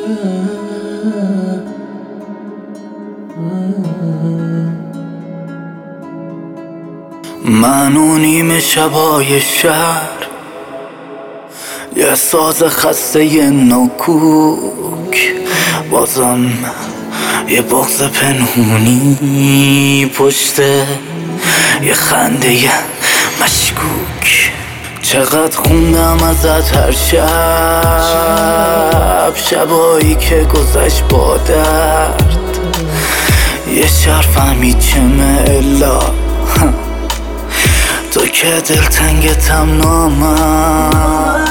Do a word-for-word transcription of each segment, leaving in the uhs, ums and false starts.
من و نیمه شبای شهر، یه ساز خسته ی ناکوک، بازم یه بغض پنهونی پشته یه خنده ی مشکوک. چقدر خوندم ازت هر شب، شبایی که گذشت با درد، یه شهر فهمید چمه الا تو که دلتنگتم نامم.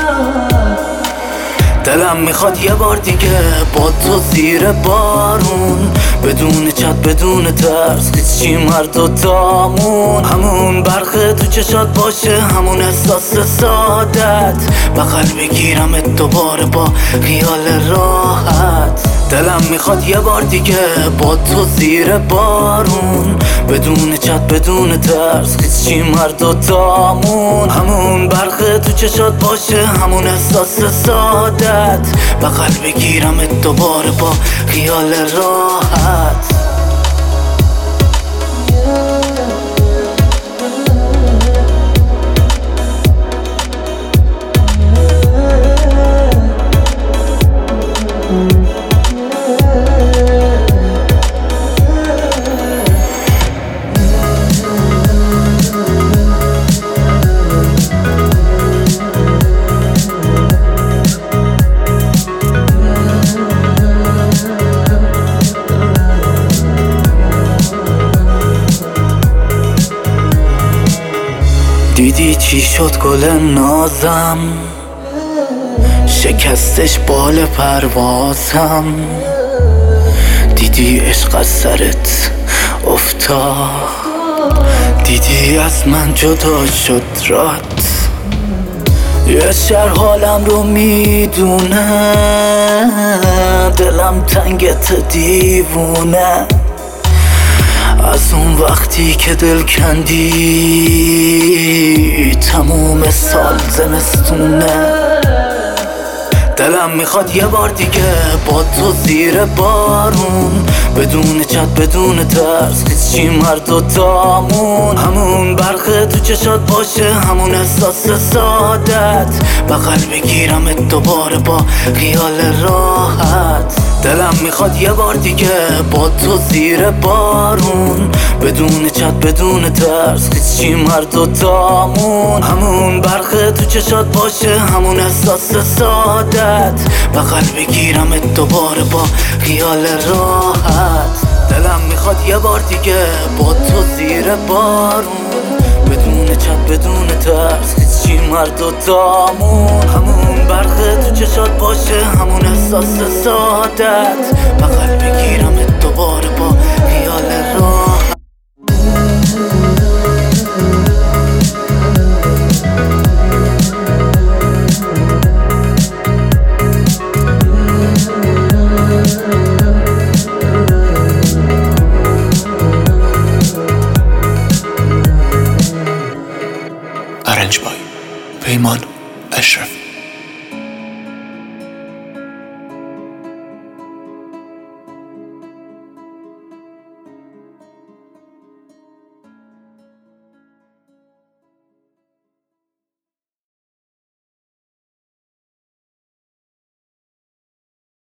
دلم میخواد یه بار دیگه با تو زیر بارون، بدون چت بدون ترس، هیچی مرد و تامون. همون برق تو چشات باشه، همون احساس سادت، بغل بگیرمت دوباره با خیال راحت. دلم میخواد یه بار دیگه با تو زیر بارون، بدون چت بدون ترس، هیچی مرد و تامون. همون برق تو چشات باشه، همون احساس سادت، بغل بگیرمت دوباره با خیال راحت. دیدی چی شد گل نازم، شکستش بال پروازم. دیدی عشق از سرت افتاد، دیدی از من جدا شد رات. یه شهر حالم رو میدونه، دلم تنگت دیوونه. از اون وقتی که دل کندی، تموم سال زمستونه. دلم میخواد یه بار دیگه با تو زیر بارون، بدون چت بدون ترس، هیچی مرد و تامون. همون برق تو چشات باشه، همون احساس سادت، بغل بگیرمت دوباره با خیال راحت. دلم میخواد یه بار دیگه با تو زیر بارون، بدون چت بدون ترس، هیچی مرد و تامون. همون برق تو چشات باشه، همون احساس سادت، بغل بگیرمت دوباره با خیال راحت. دلم میخواد یه بار دیگه با تو زیر بارون، بدون چت بدون ترس، هیچی مرد و تامون. همون برق تو چشات باشه، همون احساس سادت، بغل بگیرمت دوباره با خیال راحت. Arrange by Peyman